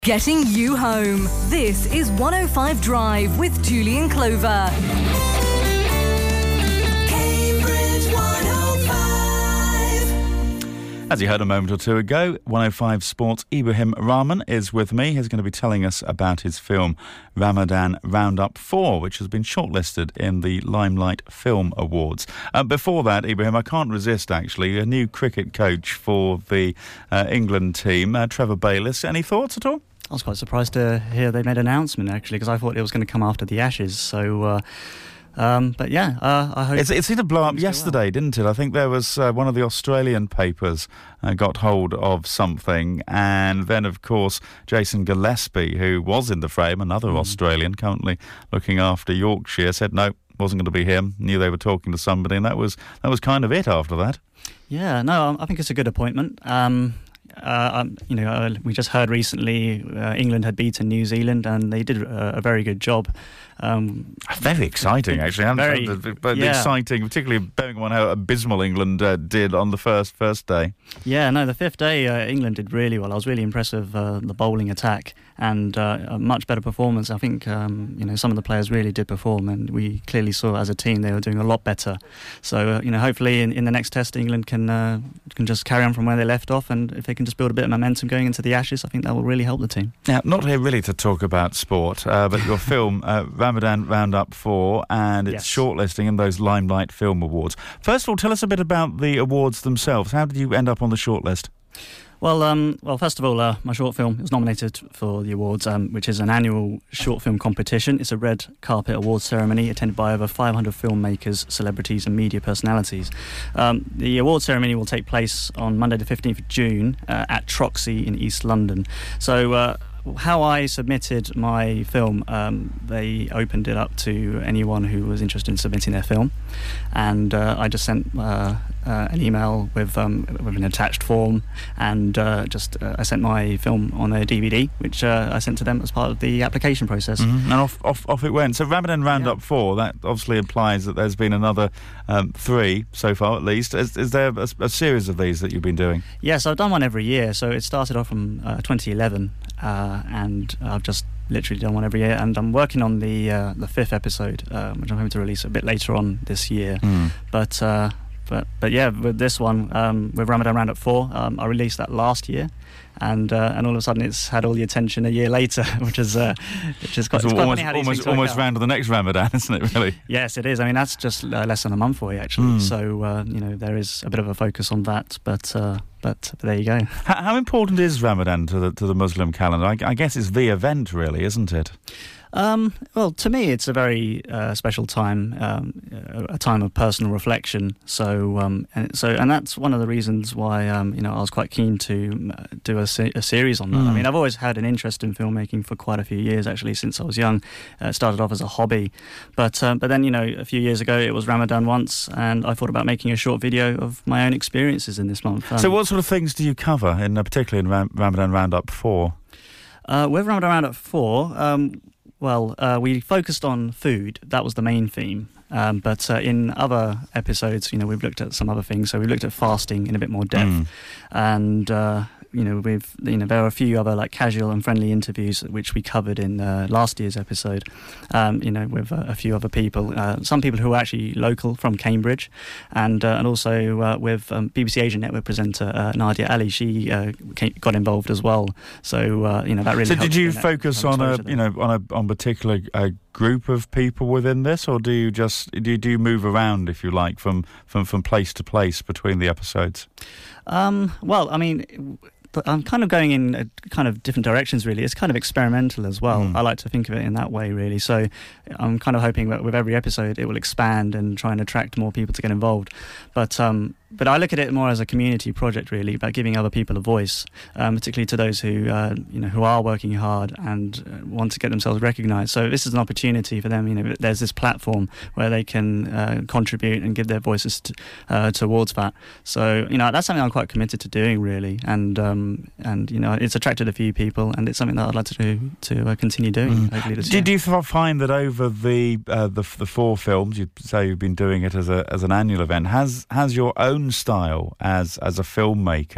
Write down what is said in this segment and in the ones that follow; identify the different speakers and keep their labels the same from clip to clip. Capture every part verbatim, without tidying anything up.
Speaker 1: Getting you home. This is one oh five Drive with Julian Clover. Cambridge one oh five.
Speaker 2: As you heard a moment or two ago, one oh five Sports Ibrahim Rahman is with me. He's going to be telling us about his film Ramadan Roundup four, which has been shortlisted in the Limelight Film Awards. Uh, before that, Ibrahim, I can't resist, actually, a new cricket coach for the uh, England team, uh, Trevor Bayliss. Any thoughts at all?
Speaker 3: I was quite surprised to hear they made an announcement, actually, because I thought it was going to come after the Ashes. So, uh, um, but yeah, uh, I hope...
Speaker 2: It's, it seemed to blow up
Speaker 3: things go
Speaker 2: yesterday,
Speaker 3: well.
Speaker 2: didn't it? I think there was uh, one of the Australian papers uh, got hold of something, and then, of course, Jason Gillespie, who was in the frame, another mm. Australian, currently looking after Yorkshire, said no, wasn't going to be him, knew they were talking to somebody, and that was that was kind of it after that.
Speaker 3: Yeah, no, I think it's a good appointment. Um... Uh, um, you know, uh, we just heard recently uh, England had beaten New Zealand, and they did a, a very good job. Um,
Speaker 2: very exciting, actually.
Speaker 3: Very,
Speaker 2: but
Speaker 3: yeah.
Speaker 2: exciting, particularly bearing in mind how abysmal England uh, did on the first first day.
Speaker 3: Yeah, no, the fifth day uh, England did really well. I was really impressed with uh, the bowling attack and uh, a much better performance. I think um, you know some of the players really did perform, and we clearly saw as a team they were doing a lot better. So uh, you know, hopefully in, in the next test, England can uh, can just carry on from where they left off, and if they can just build a bit of momentum going into the Ashes, I think that will really help the team.
Speaker 2: Now, not here really to talk about sport, uh, but your film uh, Ramadan Roundup four, and it's
Speaker 3: yes.
Speaker 2: shortlisting in those Limelight Film Awards. First of all, tell us a bit about the awards themselves. How did you end up on the shortlist?
Speaker 3: Well, um, well, first of all, uh, my short film was nominated for the awards, um, which is an annual short film competition. It's a red carpet awards ceremony attended by over five hundred filmmakers, celebrities and media personalities. Um, the award ceremony will take place on Monday the fifteenth of June uh, at Troxy in East London. So uh, how I submitted my film, um, they opened it up to anyone who was interested in submitting their film, and uh, I just sent uh, uh, an email with um, with an attached form, and uh, just uh, I sent my film on a D V D, which uh, I sent to them as part of the application process.
Speaker 2: Mm-hmm. And off, off off it went. So Ramadan Roundup yeah. four, that obviously implies that there's been another um, three so far at least. Is, is there a, a series of these that you've been doing?
Speaker 3: Yes, I've done one every year. So it started off from uh, twenty eleven. Uh, and I've just literally done one every year, and I'm working on the uh, the fifth episode, uh, which I'm hoping to release a bit later on this year. Mm. But uh, but but yeah, with this one, um, with Ramadan Roundup four, um, I released that last year, and uh, and all of a sudden it's had all the attention a year later, which is uh, which is quite, it's quite
Speaker 2: almost
Speaker 3: funny how these
Speaker 2: almost,
Speaker 3: things work
Speaker 2: almost
Speaker 3: out.
Speaker 2: round to the next Ramadan, isn't it? Really?
Speaker 3: Yes, it is. I mean, that's just uh, less than a month away, actually.
Speaker 2: Mm.
Speaker 3: So uh, you know, there is a bit of a focus on that, but. Uh, But there you go.
Speaker 2: How, how important is Ramadan to the to the Muslim calendar? I, I guess it's the event, really, isn't it?
Speaker 3: Um, well, to me, it's a very uh, special time, um, a time of personal reflection. So, um, and so, and that's one of the reasons why um, you know I was quite keen to do a, se- a series on that. Mm. I mean, I've always had an interest in filmmaking for quite a few years, actually, since I was young. Uh, it started off as a hobby, but um, but then you know a few years ago it was Ramadan once, and I thought about making a short video of my own experiences in this month. Um,
Speaker 2: so, what sort of things do you cover, in uh, particularly in Ram- Ramadan Roundup four?
Speaker 3: Uh, with Ramadan Roundup four. Um, Well, uh, we focused on food. That was the main theme. Um, but uh, in other episodes, you know, we've looked at some other things. So we looked at fasting in a bit more depth, mm. and uh, you know, we've you know there are a few other like casual and friendly interviews which we covered in uh, last year's episode. Um, you know, with uh, a few other people, uh, some people who are actually local from Cambridge, and uh, and also uh, with um, B B C Asian Network presenter uh, Nadia Ali. She uh, came, got involved as well. So uh, you know that really.
Speaker 2: So did you focus on a you know on a on particular uh, group of people within this, or do you just do you, do you move around, if you like, from from from place to place between the episodes?
Speaker 3: Um, well, I mean. But I'm kind of going in a kind of different directions, really. It's kind of experimental as well. Mm. I like to think of it in that way, really. So I'm kind of hoping that with every episode it will expand and try and attract more people to get involved. But um, but I look at it more as a community project, really, about giving other people a voice, um, particularly to those who uh, you know who are working hard and want to get themselves recognised. So this is an opportunity for them. You know, there's this platform where they can uh, contribute and give their voices to, uh, towards that. So you know that's something I'm quite committed to doing, really, and. Um, And you know it's attracted a few people, and it's something that I'd like to do to uh, continue doing. Mm. Hopefully this
Speaker 2: Did
Speaker 3: year.
Speaker 2: you find that over the uh, the the four films, you say you've been doing it as a as an annual event, has has your own style as as a filmmaker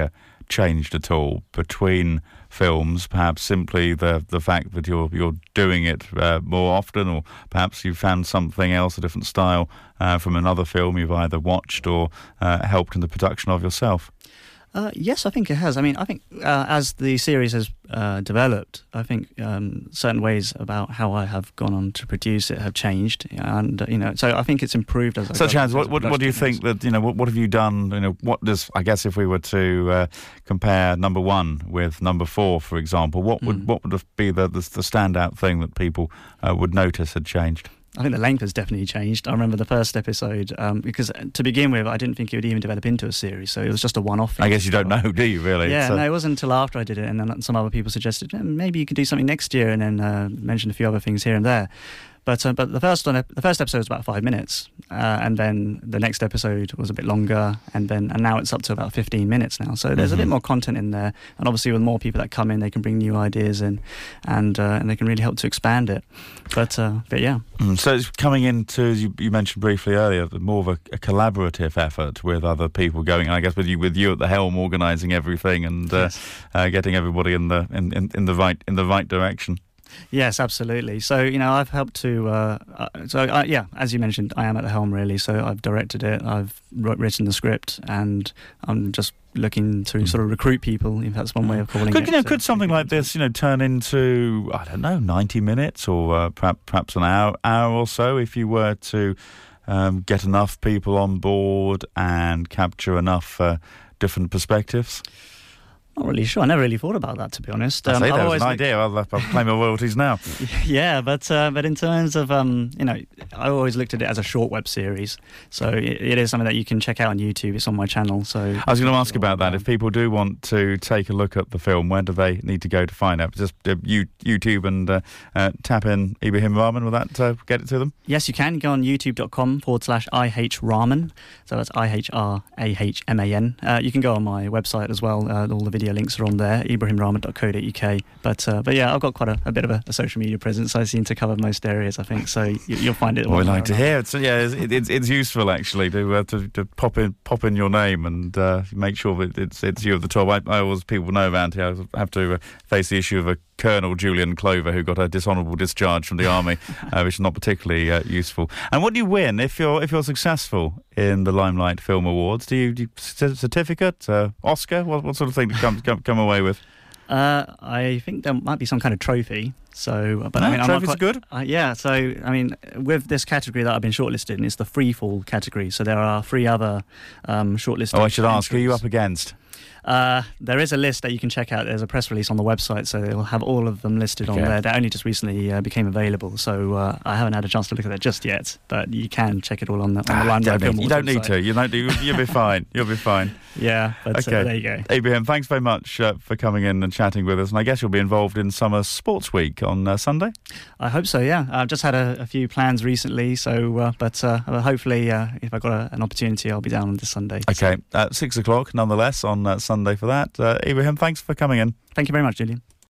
Speaker 2: changed at all between films? Perhaps simply the the fact that you're you're doing it uh, more often, or perhaps you found something else, a different style uh, from another film you've either watched or uh, helped in the production of yourself.
Speaker 3: Uh, yes, I think it has. I mean, I think uh, as the series has uh, developed, I think um, certain ways about how I have gone on to produce it have changed, and uh, you know, so I think it's improved as.
Speaker 2: Such as what? What, what do you
Speaker 3: techniques.
Speaker 2: think that you know? What, what have you done? You know, what does I guess if we were to uh, compare number one with number four, for example, what would mm. what would be the, the the standout thing that people uh, would notice had changed?
Speaker 3: I think the length has definitely changed. I remember the first episode, um, because to begin with, I didn't think it would even develop into a series, so it was just a one-off.
Speaker 2: I guess you don't know, do you, really?
Speaker 3: Yeah,
Speaker 2: so.
Speaker 3: no, it wasn't until after I did it, and then some other people suggested, eh, maybe you could do something next year, and then uh, mentioned a few other things here and there. But uh, but the first one, the first episode was about five minutes, uh, and then the next episode was a bit longer, and then and now it's up to about fifteen minutes now. So there's mm-hmm. a bit more content in there, and obviously with more people that come in, they can bring new ideas in, and uh, and they can really help to expand it. But uh, but yeah.
Speaker 2: Mm, so it's coming into, as you, you mentioned briefly earlier, more of a, a collaborative effort with other people going, and I guess with you with you at the helm, organising everything and uh,
Speaker 3: yes.
Speaker 2: uh, getting everybody in the in, in, in the right in the right direction.
Speaker 3: Yes, absolutely. So, you know, I've helped to, uh, uh, so uh, yeah, as you mentioned, I am at the helm really. So I've directed it, I've written the script, and I'm just looking to mm. sort of recruit people, if that's one way of calling
Speaker 2: could,
Speaker 3: it.
Speaker 2: You know,
Speaker 3: so
Speaker 2: could something like this, you know, turn into, I don't know, ninety minutes or uh, perhaps, perhaps an hour, hour or so if you were to um, get enough people on board and capture enough uh, different perspectives?
Speaker 3: Not really sure. I never really thought about that, to be honest.
Speaker 2: I
Speaker 3: Um,
Speaker 2: say
Speaker 3: I've
Speaker 2: that was
Speaker 3: always
Speaker 2: an
Speaker 3: looked-
Speaker 2: idea. I'll, I'll claim my royalties now.
Speaker 3: Yeah, but uh, but in terms of um, you know, I always looked at it as a short web series, so it, it is something that you can check out on YouTube. It's on my channel. So
Speaker 2: I was going to ask about that. If people do want to take a look at the film, where do they need to go to find out? Just uh, you, YouTube and uh, uh, tap in Ibrahim Rahman. Will that uh, get it to them?
Speaker 3: Yes, you can go on youtube.com forward slash IH Rahman. So that's I H R A H M A N. Uh, you can go on my website as well. Uh, all the video links are on there. ibrahim rahman dot co dot U K. But uh, but yeah, I've got quite a, a bit of a, a social media presence. I seem to cover most areas, I think. So you, you'll find it.
Speaker 2: Well, we
Speaker 3: one
Speaker 2: like to hear it. So yeah, it's, it's it's useful actually to uh, to, to pop in pop in your name and uh, make sure that it's it's you at the top. I, I always people know around here. I have to uh, face the issue of a Colonel Julian Clover who got a dishonourable discharge from the army, uh, which is not particularly uh, useful. And what do you win if you're if you're successful in the Limelight Film Awards? Do you, do you certificate, uh, Oscar? What what sort of thing to come come, come away with?
Speaker 3: Uh, I think there might be some kind of trophy. So, but
Speaker 2: no,
Speaker 3: I mean, I'm
Speaker 2: trophies
Speaker 3: not
Speaker 2: are good.
Speaker 3: Uh, yeah. So, I mean, with this category that I've been shortlisted in, it's the freefall category. So there are three other um, shortlisted.
Speaker 2: Oh, I should ask, who are you
Speaker 3: entries.
Speaker 2: up against?
Speaker 3: Uh, there is a list that you can check out. There's a press release on the website, so it'll have all of them listed
Speaker 2: Okay.
Speaker 3: on there. They only just recently uh, became available, so uh, I haven't had a chance to look at that just yet. But you can check it all on the, on the
Speaker 2: Ah,
Speaker 3: Limelight
Speaker 2: don't
Speaker 3: Film
Speaker 2: need, you
Speaker 3: Awards
Speaker 2: don't need
Speaker 3: website.
Speaker 2: to. You don't. You, you'll be fine. You'll be fine.
Speaker 3: Yeah, but
Speaker 2: Okay.
Speaker 3: uh, there you go.
Speaker 2: Ibrahim, thanks very much uh, for coming in and chatting with us. And I guess you'll be involved in Summer Sports Week on uh, Sunday.
Speaker 3: I hope so. Yeah, I've just had a, a few plans recently, so uh, but uh, hopefully, uh, if I got a, an opportunity, I'll be down on this Sunday.
Speaker 2: Okay, at six o'clock, nonetheless, on uh, Sunday for that. Uh, Ibrahim, thanks for coming in.
Speaker 3: Thank you very much, Julian.